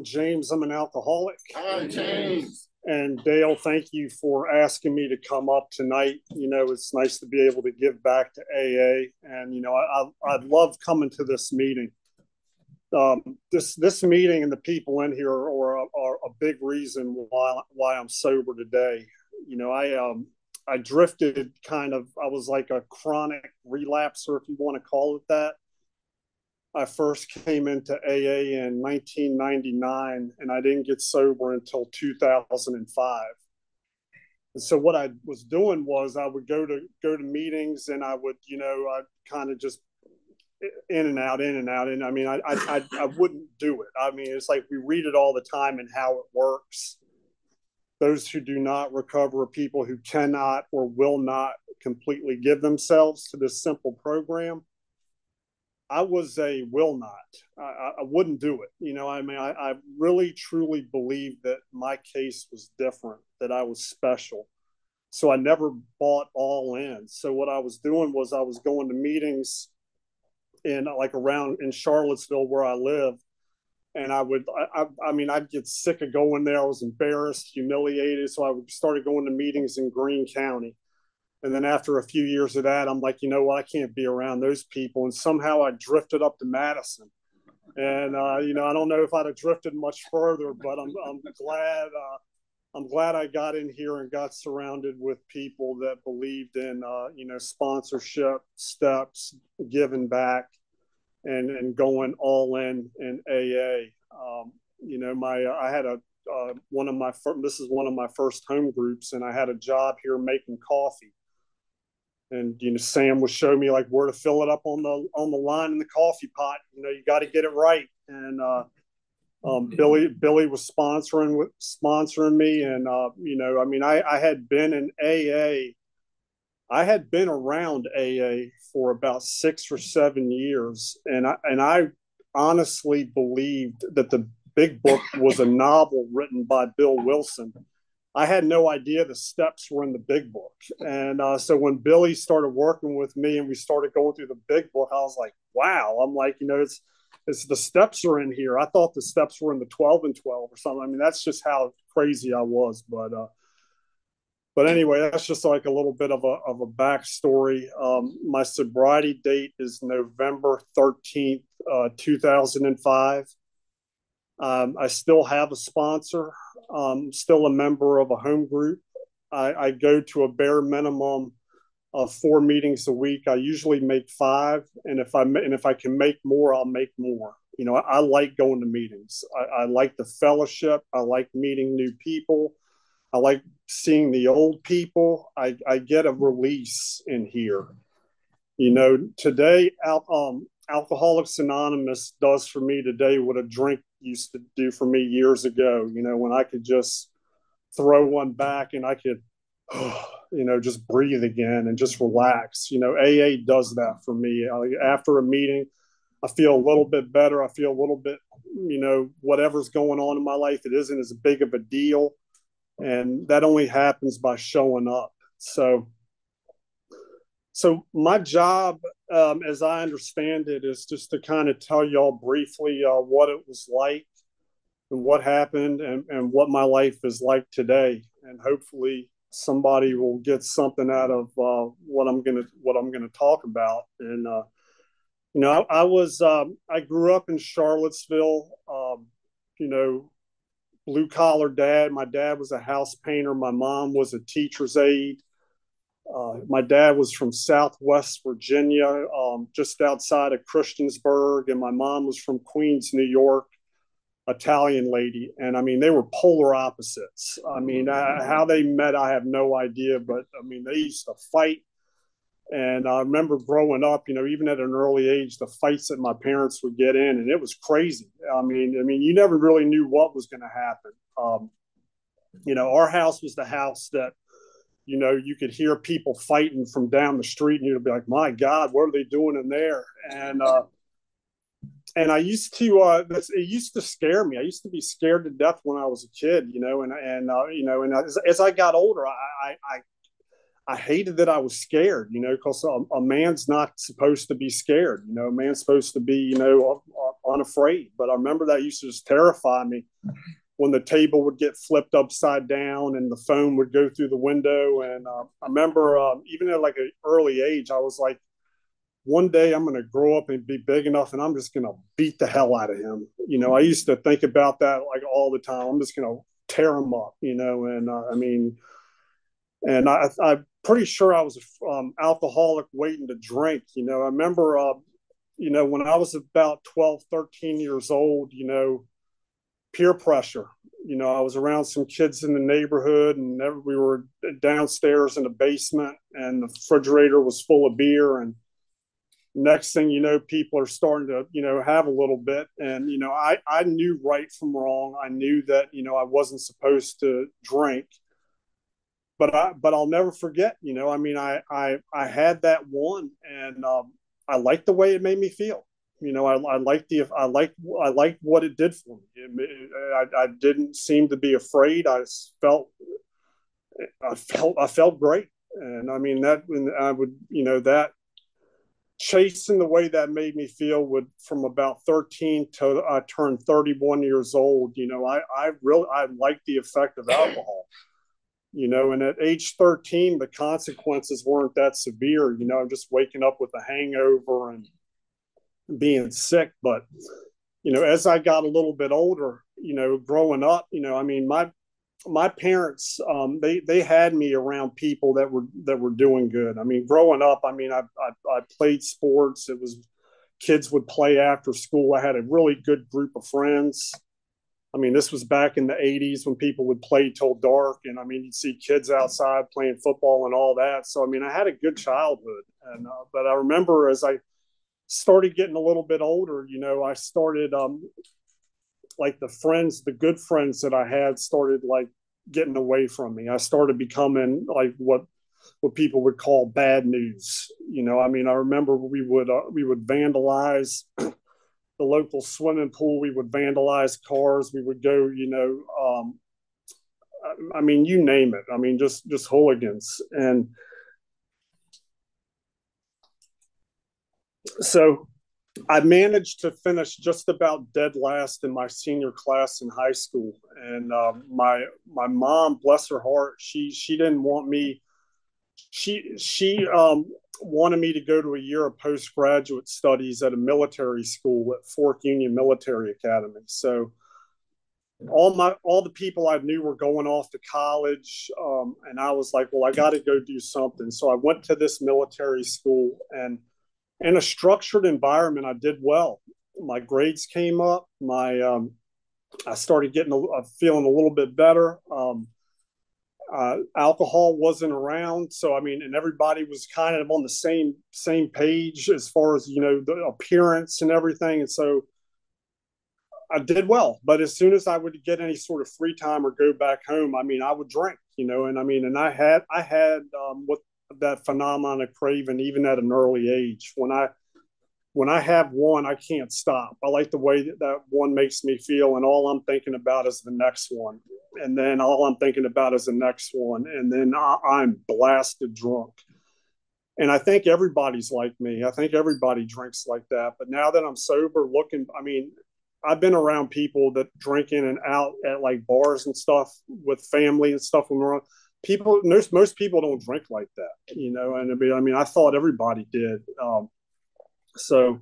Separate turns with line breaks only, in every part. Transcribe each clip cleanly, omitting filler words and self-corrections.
James. I'm an alcoholic.
Hi, James.
And Dale, thank you for asking me to come up tonight. It's nice to be able to give back to AA. And, I love coming to this meeting. This meeting and the people in here are a big reason why I'm sober today. I drifted I was like a chronic relapser, if you want to call it that. I first came into AA in 1999, and I didn't get sober until 2005. And so what I was doing was I would go to meetings, and I would, I kind of just in and out, in and out. And I mean, I wouldn't do it. I mean, it's like we read it all the time and how it works. Those who do not recover are people who cannot or will not completely give themselves to this simple program. I was a will not. I wouldn't do it. I really truly believed that my case was different, that I was special. So I never bought all in. So what I was doing was I was going to meetings in like around in Charlottesville where I live. And I'd get sick of going there. I was embarrassed, humiliated. So I started going to meetings in Greene County. And then after a few years of that, I'm like, you know what? I can't be around those people. And somehow I drifted up to Madison. And, I don't know if I'd have drifted much further, but I'm glad I got in here and got surrounded with people that believed in, sponsorship, steps, giving back, and going all in AA. I had this is one of my first home groups, and I had a job here making coffee. And Sam would show me like where to fill it up on the line in the coffee pot. You got to get it right. And Billy was sponsoring me, and I had been in AA. I had been around AA for about 6 or 7 years, and I honestly believed that the Big Book was a novel written by Bill Wilson. I had no idea the steps were in the Big Book. And so when Billy started working with me and we started going through the Big Book, I was like, wow. I'm like, it's the steps are in here. I thought the steps were in the 12 and 12 or something. I mean, that's just how crazy I was. But anyway, that's just like a little bit of a backstory. My sobriety date is November 13th, 2005. I still have a sponsor. Still a member of a home group. I go to a bare minimum of 4 meetings a week. I usually make 5, and if I can make more, I'll make more. I like going to meetings. I like the fellowship. I like meeting new people. I like seeing the old people. I get a release in here. Today, Alcoholics Anonymous does for me today what a drink used to do for me years ago, when I could just throw one back and I could, just breathe again and just relax. AA does that for me. After a meeting, I feel a little bit better. I feel a little bit, whatever's going on in my life, it isn't as big of a deal. And that only happens by showing up. So my job, as I understand it, is just to kind of tell y'all briefly what it was like and what happened and what my life is like today. And hopefully somebody will get something out of what I'm gonna talk about. And I grew up in Charlottesville. Blue collar dad. My dad was a house painter. My mom was a teacher's aide. My dad was from Southwest Virginia, just outside of Christiansburg, and my mom was from Queens, New York, Italian lady. And I mean, they were polar opposites. I mean, how they met, I have no idea, but I mean, they used to fight. And I remember growing up, even at an early age, the fights that my parents would get in, and it was crazy. I mean, you never really knew what was going to happen. Our house was the house that, you could hear people fighting from down the street, and you'd be like, my God, what are they doing in there? And I used to, it used to scare me. I used to be scared to death when I was a kid, and as I got older, I hated that I was scared, because a man's not supposed to be scared. A man's supposed to be, unafraid. But I remember that used to just terrify me when the table would get flipped upside down and the phone would go through the window. And I remember even at like an early age, I was like, one day I'm going to grow up and be big enough and I'm just going to beat the hell out of him. I used to think about that like all the time. I'm just going to tear him up, and I'm pretty sure I was an alcoholic waiting to drink. I remember, when I was about 12, 13 years old, peer pressure. I was around some kids in the neighborhood and we were downstairs in the basement and the refrigerator was full of beer. And next thing you know, people are starting to, have a little bit. And, I knew right from wrong. I knew that, I wasn't supposed to drink. But I'll never forget, I had that one and I liked the way it made me feel. I liked what it did for me. I didn't seem to be afraid. I felt great. And I mean, that, I would, that chasing the way that made me feel would from about 13 to I turned 31 years old. I liked the effect of alcohol. And at age 13, the consequences weren't that severe. Just waking up with a hangover and being sick. But, as I got a little bit older, growing up, I mean, my parents, they had me around people that were doing good. I mean, growing up, I mean, I played sports. It was kids would play after school. I had a really good group of friends. I mean, this was back in the 80s when people would play till dark. And I mean, you'd see kids outside playing football and all that. So, I mean, I had a good childhood. And, but I remember as I started getting a little bit older, I started, like the good friends that I had started like getting away from me. I started becoming like what people would call bad news. I mean, I remember we would vandalize the local swimming pool. We would vandalize cars. We would go, I mean, you name it. I mean, just hooligans. And so I managed to finish just about dead last in my senior class in high school. And my mom, bless her heart, she didn't want me. She wanted me to go to a year of postgraduate studies at a military school at Fort Union Military Academy. So all the people I knew were going off to college, and I was like, well, I got to go do something. So I went to this military school, and in a structured environment, I did well. My grades came up. I started feeling a little bit better. Alcohol wasn't around, so I mean, and everybody was kind of on the same page as far as the appearance and everything. And so I did well. But as soon as I would get any sort of free time or go back home, I mean, I would drink, and I mean, and I had what that phenomenon of craving even at an early age. When I have one, I can't stop. I like the way that one makes me feel, and all I'm thinking about is the next one, and then all I'm thinking about is the next one, and then I'm blasted drunk. And I think everybody's like me. I think everybody drinks like that. But now that I'm sober, I mean, I've been around people that drink in and out at like bars and stuff with family and stuff when we're on. Most people don't drink like that, And I mean, I thought everybody did. So,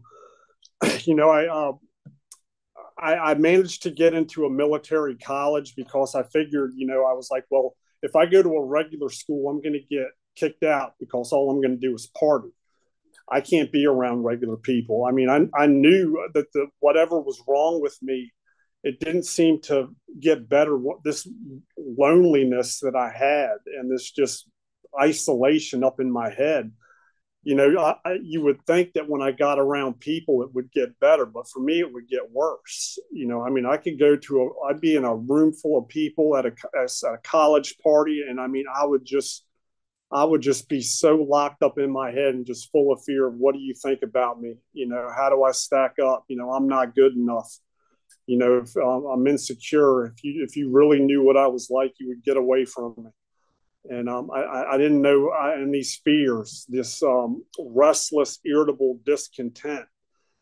I managed to get into a military college because I figured, I was like, well, if I go to a regular school, I'm going to get kicked out because all I'm going to do is party. I can't be around regular people. I mean, I knew that whatever was wrong with me, it didn't seem to get better. This loneliness that I had and this just isolation up in my head, you would think that when I got around people, it would get better, but for me, it would get worse. I mean, I'd be in a room full of people at a college party, and I mean, I would just be so locked up in my head and just full of fear of what do you think about me? How do I stack up? I'm not good enough. If I'm insecure, if you really knew what I was like, you would get away from me. And I didn't know, and these fears, this restless, irritable discontent,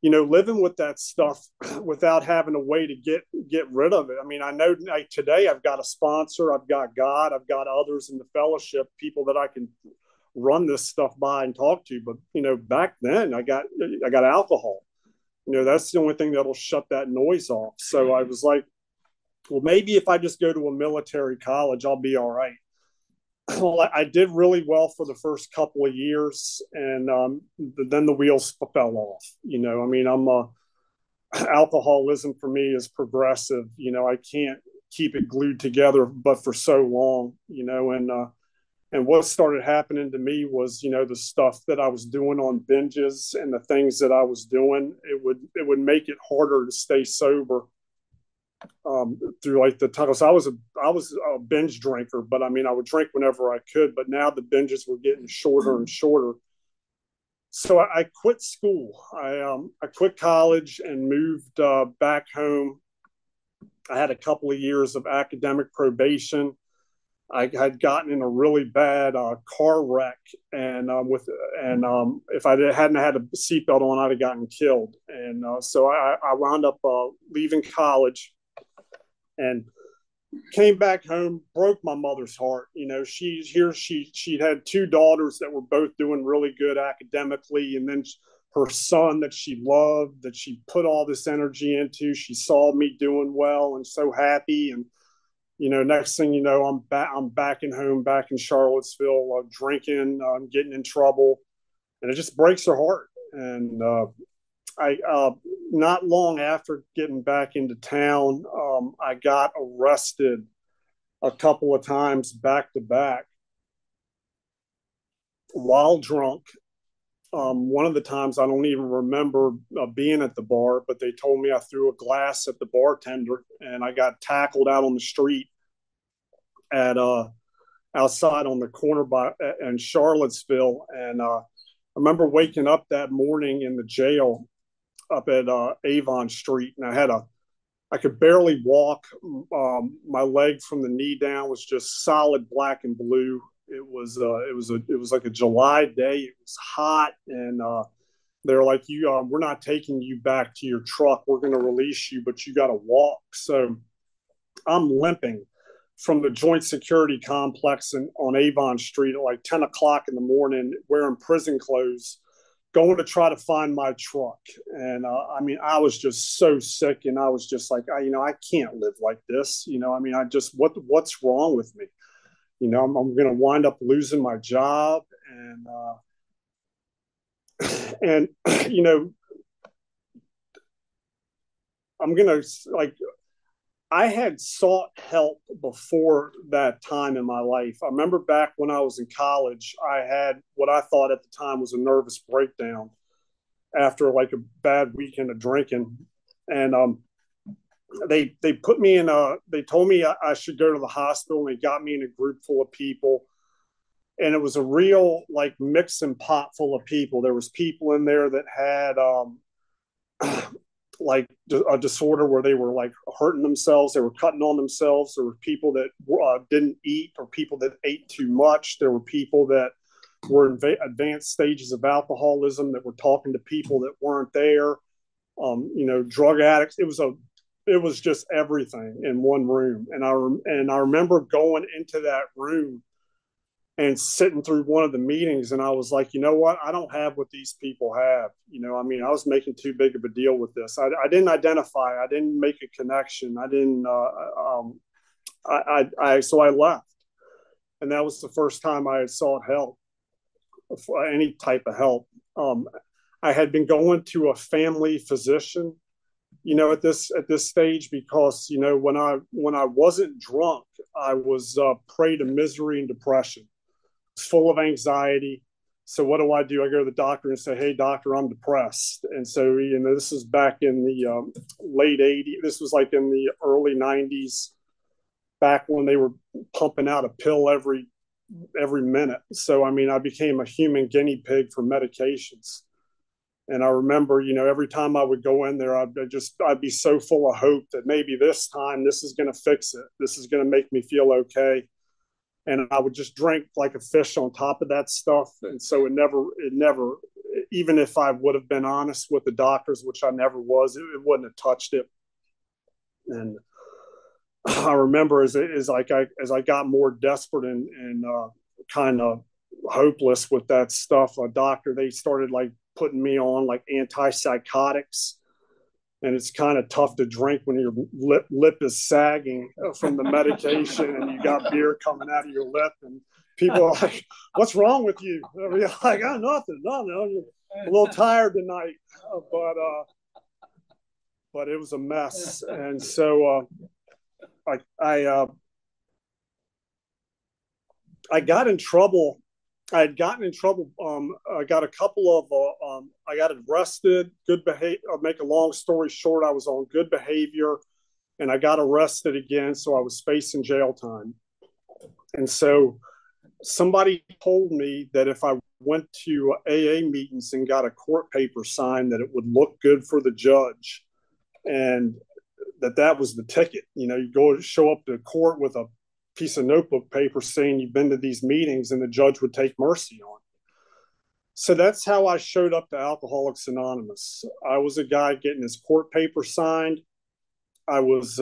living with that stuff without having a way to get rid of it. I mean, I know like today I've got a sponsor, I've got God, I've got others in the fellowship, people that I can run this stuff by and talk to. But back then I got alcohol. That's the only thing that'll shut that noise off. So I was like, well, maybe if I just go to a military college, I'll be all right. Well, I did really well for the first couple of years, and then the wheels fell off. I mean, alcoholism for me is progressive. I can't keep it glued together, but for so long. And what started happening to me was, the stuff that I was doing on binges and the things that I was doing, it would make it harder to stay sober through like the time. So I was a binge drinker, but I mean I would drink whenever I could. But now the binges were getting shorter and shorter. So I quit school. I quit college and moved back home. I had a couple of years of academic probation. I had gotten in a really bad car wreck, and if I hadn't had a seatbelt on, I'd have gotten killed. And so I wound up leaving college and came back home, broke my mother's heart. She had two daughters that were both doing really good academically, and then her son that she loved, that she put all this energy into. She saw me doing well and so happy, and next thing you know, I'm back in home, back in Charlottesville, drinking, getting in trouble, and it just breaks her heart. And I not long after getting back into town, I got arrested a couple of times back to back while drunk. One of the times I don't even remember being at the bar, but they told me I threw a glass at the bartender, and I got tackled out on the street at outside on the corner in Charlottesville. And I remember waking up that morning in the jail up at Avon Street, and I could barely walk. My leg from the knee down was just solid black and blue. It was like a July day. It was hot, and they're like, we're not taking you back to your truck. We're going to release you, but you got to walk. So I'm limping from the Joint Security Complex on Avon Street at like 10 o'clock in the morning, wearing prison clothes, going to try to find my truck. And I mean, I was just so sick, and I was just like, I can't live like this. I mean, what's wrong with me? I'm going to wind up losing my job, and I'm going to like, I had sought help before that time in my life. I remember back when I was in college, I had what I thought at the time was a nervous breakdown after like a bad weekend of drinking. And they put me in they told me I should go to the hospital, and they got me in a group full of people. And it was a real like mix and pot full of people. There was people in there that had like a disorder where they were like hurting themselves. They were cutting on themselves. There were people that didn't eat, or people that ate too much. There were people that were in advanced stages of alcoholism that were talking to people that weren't there. Drug addicts. It was just everything in one room. And I remember going into that room and sitting through one of the meetings, and I was like, you know what? I don't have what these people have. I mean, I was making too big of a deal with this. I didn't identify. I didn't make a connection. I didn't. So I left, and that was the first time I had sought help, any type of help. I had been going to a family physician, at this stage, because when I wasn't drunk, I was prey to misery and depression, full of anxiety. So what do? I go to the doctor and say, hey, doctor, I'm depressed. And so, this is back in the late 80s. This was like in the early 90s, back when they were pumping out a pill every minute. So, I mean, I became a human guinea pig for medications. And I remember, every time I would go in there, I'd be so full of hope that maybe this time this is going to fix it. This is going to make me feel okay. And I would just drink like a fish on top of that stuff. And so even if I would have been honest with the doctors, which I never was, it wouldn't have touched it. And I remember as I got more desperate and kind of hopeless with that stuff, a doctor, they started like putting me on like antipsychotics, and it's kind of tough to drink when your lip is sagging from the medication and you got beer coming out of your lip, and people are like, "What's wrong with you?" I mean, like, "Oh, nothing, no, I'm a little tired tonight," but it was a mess, and so I got in trouble. I had gotten in trouble. I got a couple of. I got arrested. Good behavior. I'll make a long story short. I was on good behavior, and I got arrested again. So I was facing jail time. And so somebody told me that if I went to AA meetings and got a court paper signed, that it would look good for the judge, and that was the ticket. You know, you go show up to court with a piece of notebook paper saying you've been to these meetings, and the judge would take mercy on you. So that's how I showed up to Alcoholics Anonymous. I was a guy getting his court paper signed. I was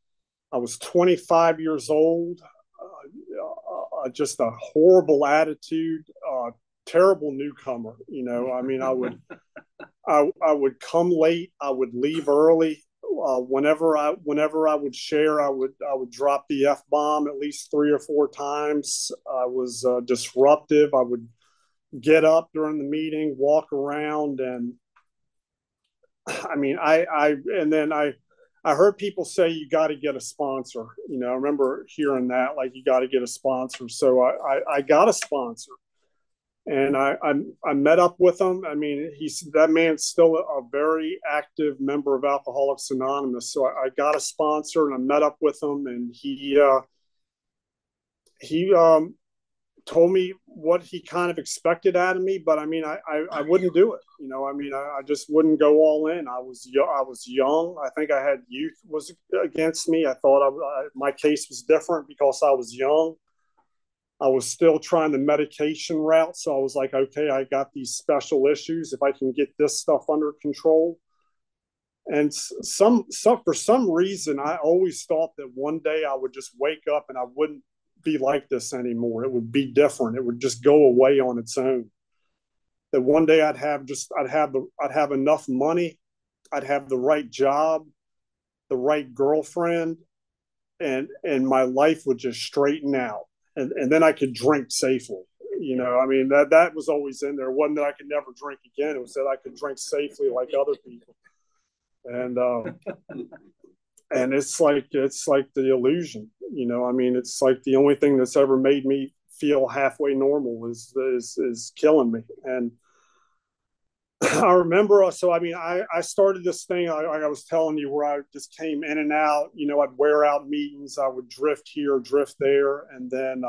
25 years old, just a horrible attitude, terrible newcomer. You know, I mean, I would come late, I would leave early. Whenever I would share, I would drop the F-bomb at least 3 or 4 times. I was disruptive. I would get up during the meeting, walk around, and I mean, I heard people say you got to get a sponsor. You know, I remember hearing that, like, you got to get a sponsor. So I got a sponsor. And I met up with him. I mean, that man's still a very active member of Alcoholics Anonymous. So I got a sponsor, and I met up with him, and he told me what he kind of expected out of me. But I mean, I wouldn't do it. You know, I mean, I just wouldn't go all in. I was young. I think I had youth was against me. I thought my case was different because I was young. I was still trying the medication route. So I was like, okay, I got these special issues. If I can get this stuff under control. And for some reason, I always thought that one day I would just wake up and I wouldn't be like this anymore. It would be different. It would just go away on its own. That one day I'd have enough money. I'd have the right job, the right girlfriend, and my life would just straighten out. And then I could drink safely. You know, I mean, that was always in there. It wasn't that I could never drink again. It was that I could drink safely like other people. And it's like the illusion. You know, I mean, it's like the only thing that's ever made me feel halfway normal is killing me. And I remember, so I mean, I started this thing, like I was telling you, where I just came in and out. You know, I'd wear out meetings, I would drift here, drift there, and then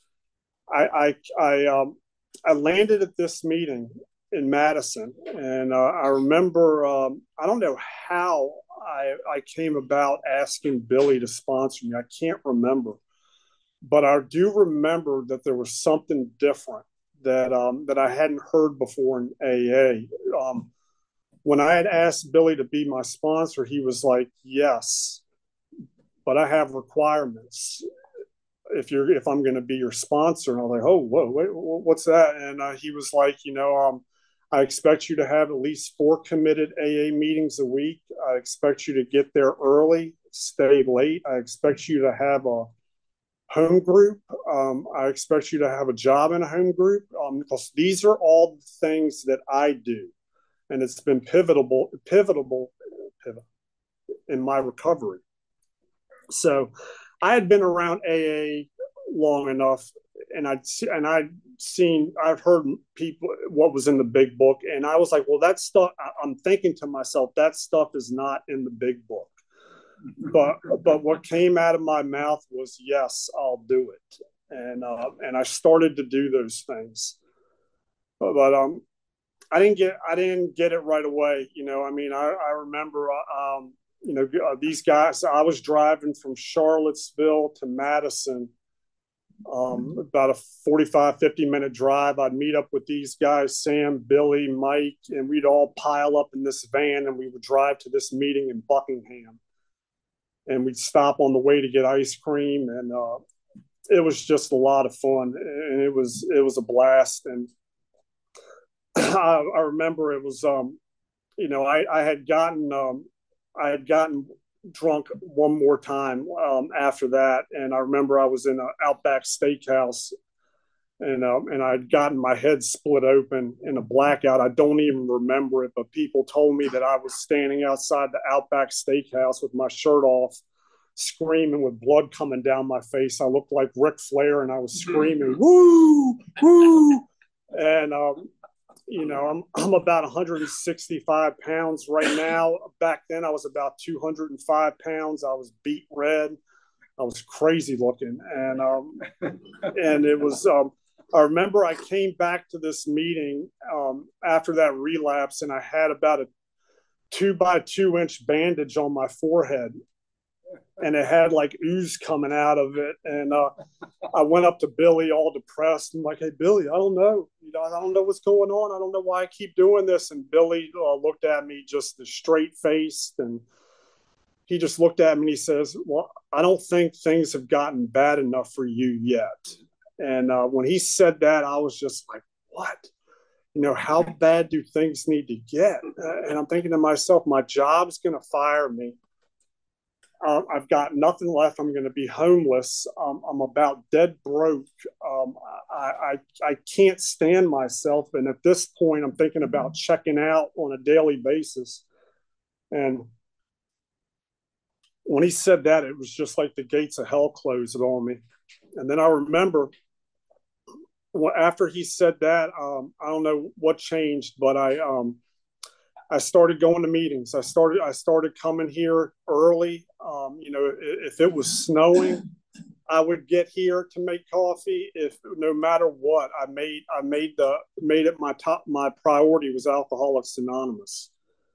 I landed at this meeting in Madison, and I remember, I don't know how I came about asking Billy to sponsor me. I can't remember, but I do remember that there was something different that I hadn't heard before in AA. When I had asked Billy to be my sponsor, he was like, "Yes, but I have requirements. If I'm going to be your sponsor." And I was like, "Oh, whoa, wait, what's that?" And he was like, "You know, I expect you to have at least 4 committed AA meetings a week. I expect you to get there early, stay late. I expect you to have a home group. I expect you to have a job in a home group, because these are all the things that I do, and it's been pivotal in my recovery." So I had been around AA long enough, and I've heard people what was in the big book, and I was like, well, that stuff. I'm thinking to myself, that stuff is not in the big book. But what came out of my mouth was, yes, I'll do it, and I started to do those things. But I didn't get it right away. You know, I mean, I remember, you know, these guys. I was driving from Charlottesville to Madison About a 45, 50-minute drive. I'd meet up with these guys, Sam, Billy, Mike, and we'd all pile up in this van and we would drive to this meeting in Buckingham. And we'd stop on the way to get ice cream. And it was just a lot of fun. And it was a blast. And I remember it was, I had gotten drunk one more time after that, and I remember I was in an Outback Steakhouse, and I'd gotten my head split open in a blackout. I don't even remember it, but people told me that I was standing outside the Outback Steakhouse with my shirt off, screaming with blood coming down my face. I looked like Ric Flair, and I was screaming, "Woo, woo!" And I'm about 165 pounds right now. Back then, I was about 205 pounds. I was beet red. I was crazy looking, and it was. I remember I came back to this meeting after that relapse, and I had about a 2 by 2 inch bandage on my forehead, and it had like ooze coming out of it. And I went up to Billy all depressed. I'm like, "Hey, Billy, I don't know. I don't know what's going on. I don't know why I keep doing this." And Billy looked at me just straight faced, and he just looked at me and he says, "Well, I don't think things have gotten bad enough for you yet." And when he said that, I was just like, "What? How bad do things need to get?" And I'm thinking to myself, my job's going to fire me. I've got nothing left. I'm going to be homeless. I'm about dead broke. I can't stand myself. And at this point, I'm thinking about checking out on a daily basis. And when he said that, it was just like the gates of hell closed on me. And then I remember after he said that, I don't know what changed, but I started going to meetings. I started coming here early. If it was snowing, I would get here to make coffee. If no matter what, I made it my priority was Alcoholics Anonymous,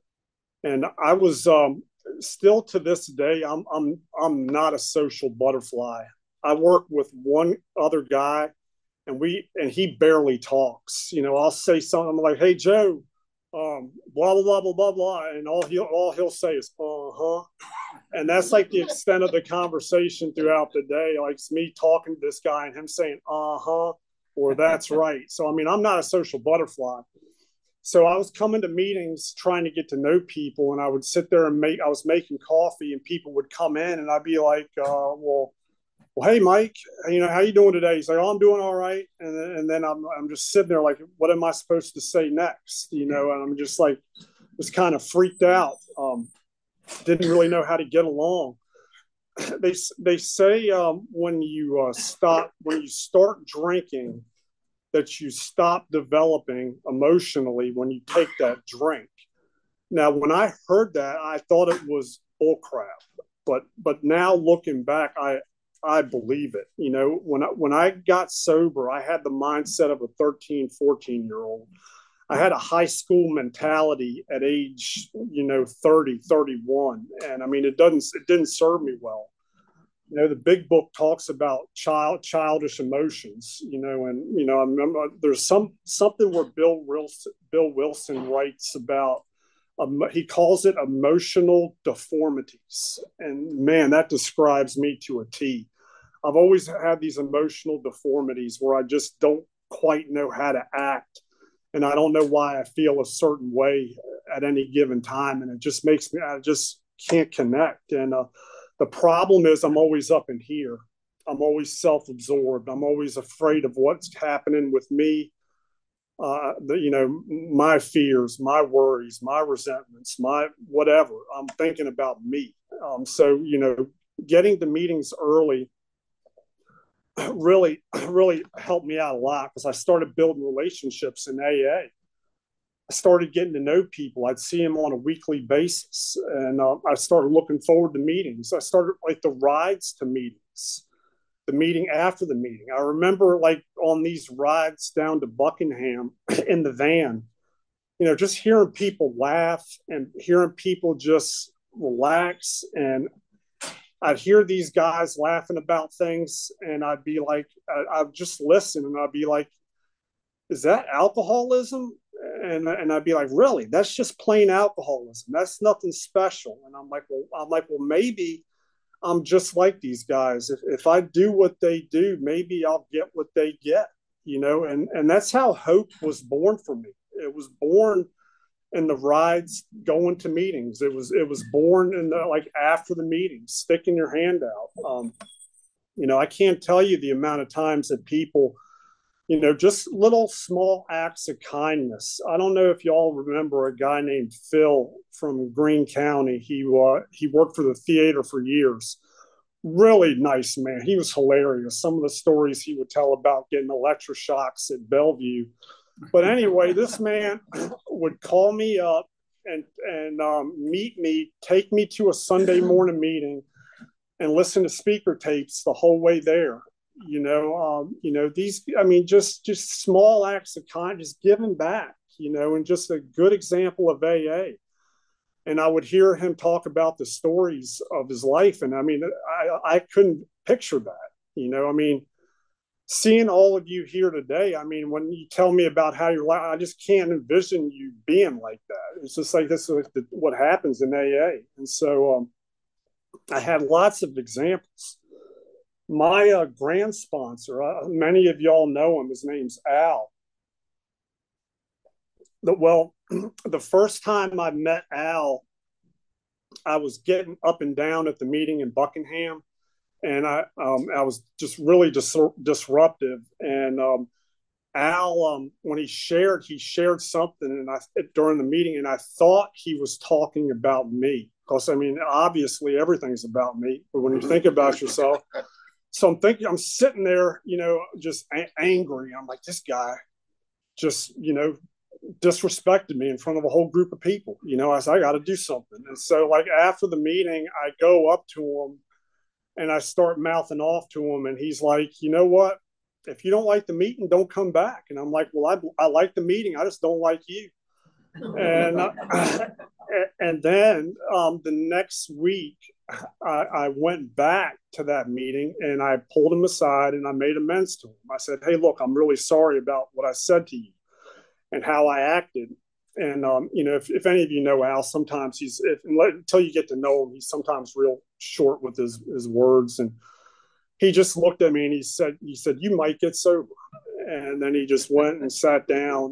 and I was still to this day. I'm not a social butterfly. I work with one other guy, and he barely talks. I'll say something, I'm like, "Hey, Joe, blah blah blah blah blah blah," and all he'll say is "uh-huh," and that's like the extent of the conversation throughout the day. Like it's me talking to this guy and him saying "uh-huh" or "that's right." So I mean, I'm not a social butterfly. So I was coming to meetings trying to get to know people, and I would sit there and I was making coffee, and people would come in, and I'd be like, well, "Hey, Mike, how you doing today?" He's like, "Oh, I'm doing all right." And then I'm just sitting there like, what am I supposed to say next? And I'm just like, was kind of freaked out. Didn't really know how to get along. They say when you start drinking, that you stop developing emotionally when you take that drink. Now, when I heard that, I thought it was bullcrap. But now looking back, I believe it. When I got sober, I had the mindset of a 13, 14-year-old. I had a high school mentality at age, 30, 31. And I mean, it didn't serve me well. The big book talks about childish emotions, and, I remember there's something where Bill Wilson writes about, he calls it emotional deformities. And man, that describes me to a T. I've always had these emotional deformities where I just don't quite know how to act. And I don't know why I feel a certain way at any given time. And it just makes me, I just can't connect. And the problem is I'm always up in here. I'm always self-absorbed. I'm always afraid of what's happening with me. My fears, my worries, my resentments, my whatever. I'm thinking about me. So getting to meetings early really, really helped me out a lot because I started building relationships in AA. I started getting to know people. I'd see them on a weekly basis, and I started looking forward to meetings. I started like the rides to meetings, the meeting after the meeting. I remember like on these rides down to Buckingham in the van, just hearing people laugh and hearing people just relax. And I'd hear these guys laughing about things, and I'd be like, I'd just listen, and I'd be like, is that alcoholism? And I'd be like, really? That's just plain alcoholism. That's nothing special. And I'm like, well, maybe I'm just like these guys. If I do what they do, maybe I'll get what they get, and that's how hope was born for me. It was born in the rides going to meetings. It was born in the, like, after the meeting, sticking your hand out. I can't tell you the amount of times that people, just little small acts of kindness. I don't know if y'all remember a guy named Phil from Greene County. He worked for the theater for years. Really nice man. He was hilarious. Some of the stories he would tell about getting electroshocks at Bellevue. But anyway, this man would call me up and meet me, take me to a Sunday morning meeting, and listen to speaker tapes the whole way there. These, I mean, just small acts of kindness, giving back, and just a good example of AA. And I would hear him talk about the stories of his life, and I mean, I couldn't picture that. I mean, seeing all of you here today, I mean, when you tell me about how you're like, I just can't envision you being like that. It's just like this is what happens in AA. And so I had lots of examples. My grand sponsor, many of y'all know him. His name's Al. Well, the first time I met Al, I was getting up and down at the meeting in Buckingham, and I was just really disruptive. And Al, when he shared something, and during the meeting, and I thought he was talking about me, because I mean, obviously everything's about me. But when you think about yourself, so I'm sitting there, just angry. I'm like, this guy just, disrespected me in front of a whole group of people. I said, I got to do something. And so, like, after the meeting, I go up to him and I start mouthing off to him, and he's like, you know what? If you don't like the meeting, don't come back. And I'm like, well, I like the meeting. I just don't like you. And and then the next week, I went back to that meeting and I pulled him aside and I made amends to him. I said, hey, look, I'm really sorry about what I said to you and how I acted. And, if any of you know Al, sometimes until you get to know him, he's sometimes real short with his words. And he just looked at me and he said, you might get sober. And then he just went and sat down.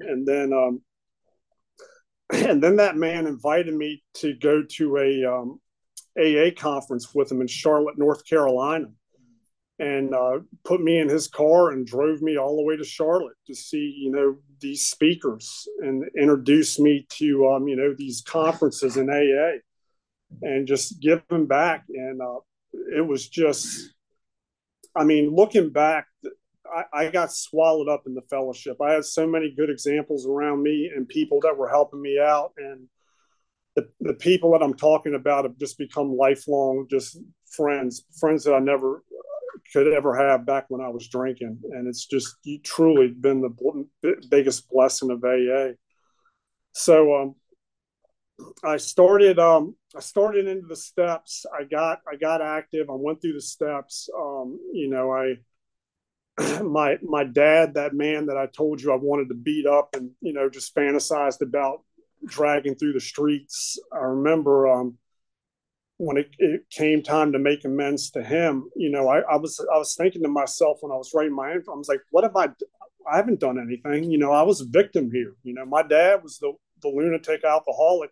And then that man invited me to go to a AA conference with him in Charlotte, North Carolina, and put me in his car and drove me all the way to Charlotte to see, these speakers and introduce me to, these conferences in AA and just give them back. And it was just, I mean, looking back, I got swallowed up in the fellowship. I had so many good examples around me and people that were helping me out. And the people that I'm talking about have just become lifelong, just friends that I never could ever have back when I was drinking. And it's just truly been the biggest blessing of AA. So I started into the steps. I got active. I went through the steps. My dad, that man that I told you I wanted to beat up and, just fantasized about dragging through the streets. I remember when it came time to make amends to him, I was thinking to myself when I was writing my anthem, I was like, what have I haven't done anything. I was a victim here. My dad was the lunatic alcoholic.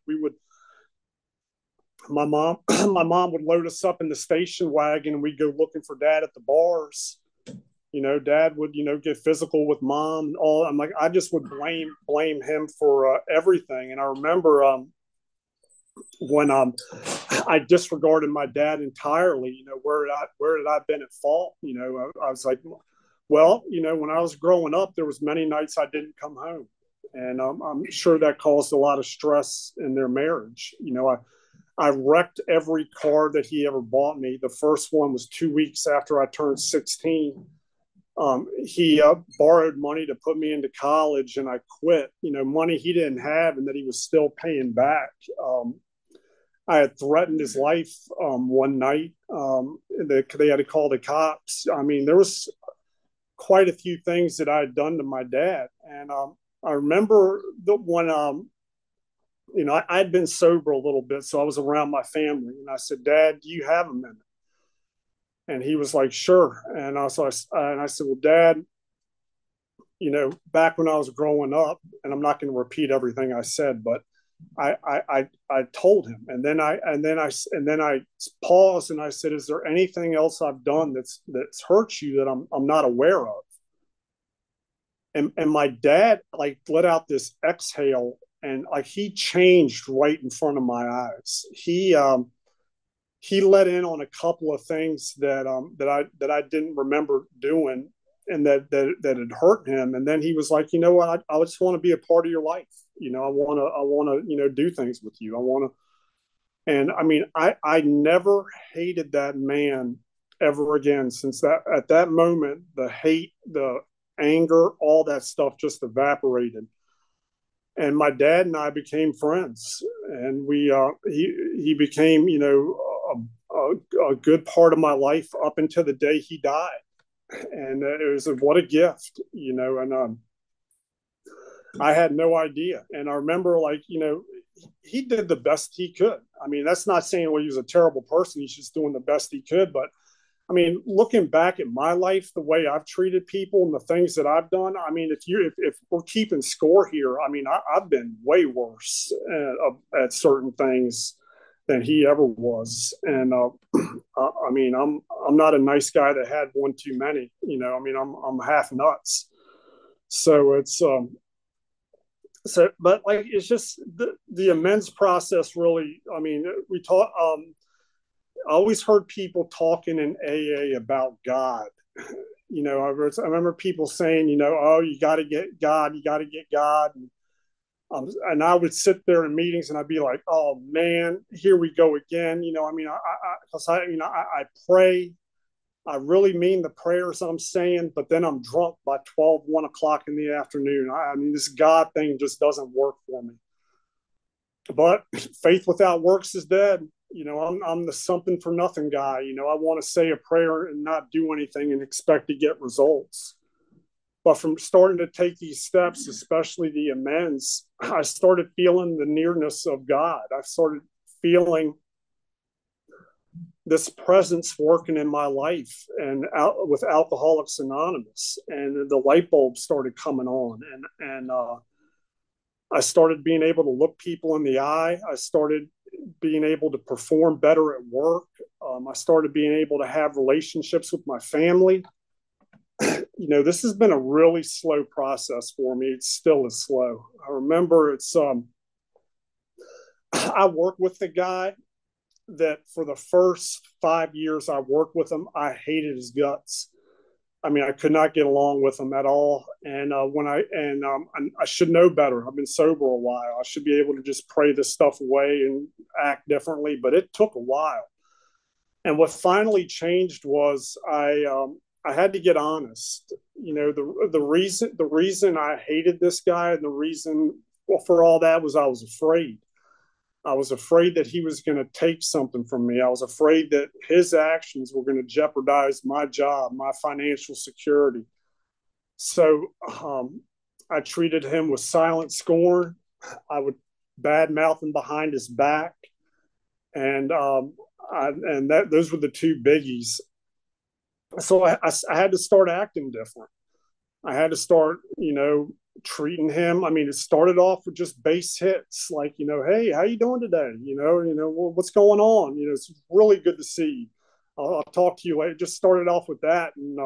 My mom would load us up in the station wagon and we'd go looking for dad at the bars. Dad would, get physical with mom and all. I'm like, I just would blame him for everything. And I remember when I disregarded my dad entirely, where did I been at fault? I was like, well, when I was growing up, there was many nights I didn't come home. And I'm sure that caused a lot of stress in their marriage. I wrecked every car that he ever bought me. The first one was 2 weeks after I turned 16. He borrowed money to put me into college, and I quit. Money he didn't have, and that he was still paying back. I had threatened his life one night. They had to call the cops. I mean, there was quite a few things that I had done to my dad, and I remember the when I had been sober a little bit, so I was around my family, and I said, "Dad, do you have a minute?" And he was like, "Sure." And I said, "Well, Dad, back when I was growing up, and I'm not going to repeat everything I said, but I told him, and then I paused and I said, "Is there anything else I've done that's hurt you that I'm not aware of?" And my dad like let out this exhale, and like he changed right in front of my eyes. He let in on a couple of things that I didn't remember doing, and that had hurt him. And then he was like, "You know what? I just want to be a part of your life. I want to do things with you. I want to." And I mean, I never hated that man ever again. Since that at that moment, the hate, the anger, all that stuff just evaporated. And my dad and I became friends, and he became a good part of my life up until the day he died. And it was what a gift, and I had no idea. And I remember, like, he did the best he could. I mean, that's not saying, well, he was a terrible person. He's just doing the best he could. But I mean, looking back at my life, the way I've treated people and the things that I've done, I mean, if we're keeping score here, I mean, I've been way worse at certain things than he ever was. And I mean, I'm not a nice guy that had one too many. I mean, I'm half nuts. So but like it's just the amends process. Really, I mean, we talk. I always heard people talking in AA about God. I remember people saying, "Oh, you got to get God, you got to get God." And I would sit there in meetings and I'd be like, "Oh man, here we go again." I mean, I pray, I really mean the prayers I'm saying, but then I'm drunk by 12, 1 o'clock in the afternoon. I mean, this God thing just doesn't work for me. But faith without works is dead. I'm the something for nothing guy. I want to say a prayer and not do anything and expect to get results. But from starting to take these steps, especially the amends, I started feeling the nearness of God. I started feeling this presence working in my life, and with Alcoholics Anonymous, and the light bulb started coming on, and I started being able to look people in the eye. I started being able to perform better at work. I started being able to have relationships with my family. This has been a really slow process for me. It still is slow. I remember I worked with the guy that for the first 5 years I worked with him, I hated his guts. I mean, I could not get along with him at all. And I should know better. I've been sober a while. I should be able to just pray this stuff away and act differently. But it took a while. And what finally changed was I had to get honest. The reason I hated this guy, and the reason, well, for all that, was I was afraid. I was afraid that he was going to take something from me. I was afraid that his actions were going to jeopardize my job, my financial security. So I treated him with silent scorn. I would badmouth him behind his back, and those were the two biggies. So I had to start acting different. I had to start, treating him. I mean, it started off with just base hits, like, "Hey, how you doing today? What's going on? It's really good to see you. I'll talk to you later." Just started off with that. And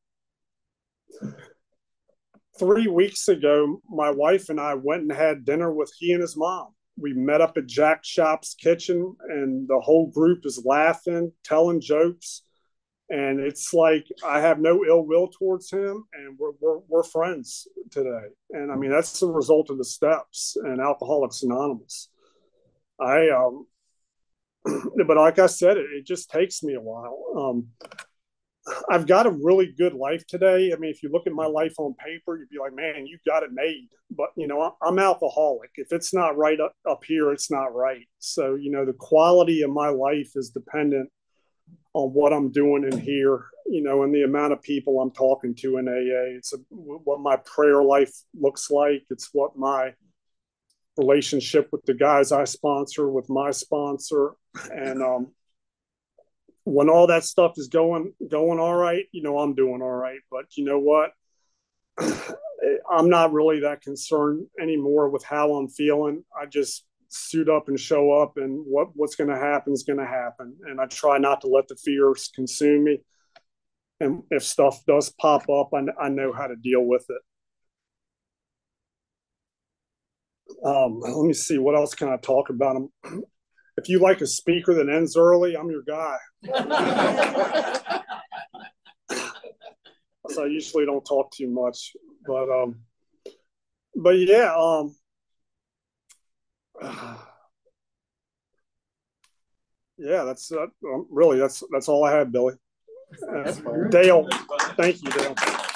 3 weeks ago, my wife and I went and had dinner with he and his mom. We met up at Jack Shop's kitchen, and the whole group is laughing, telling jokes. And it's like I have no ill will towards him, and we're friends today. And I mean, that's the result of the steps and Alcoholics Anonymous. I But like I said, it just takes me a while. I've got a really good life today. I mean, if you look at my life on paper, you'd be like, man, you got it made. But, I'm alcoholic. If it's not right up here, it's not right. So, the quality of my life is dependent on what I'm doing in here, and the amount of people I'm talking to in AA. It's what my prayer life looks like. It's what my relationship with the guys I sponsor, with my sponsor. And when all that stuff is going all right, I'm doing all right. But you know what? I'm not really that concerned anymore with how I'm feeling. I just suit up and show up, and what's going to happen is going to happen. And I try not to let the fears consume me. And if stuff does pop up, I know how to deal with it. Let me see, what else can I talk about? If you like a speaker that ends early, I'm your guy. So I usually don't talk too much, but yeah, yeah, that's really that's all I have, Billy. Dale, thank you, Dale.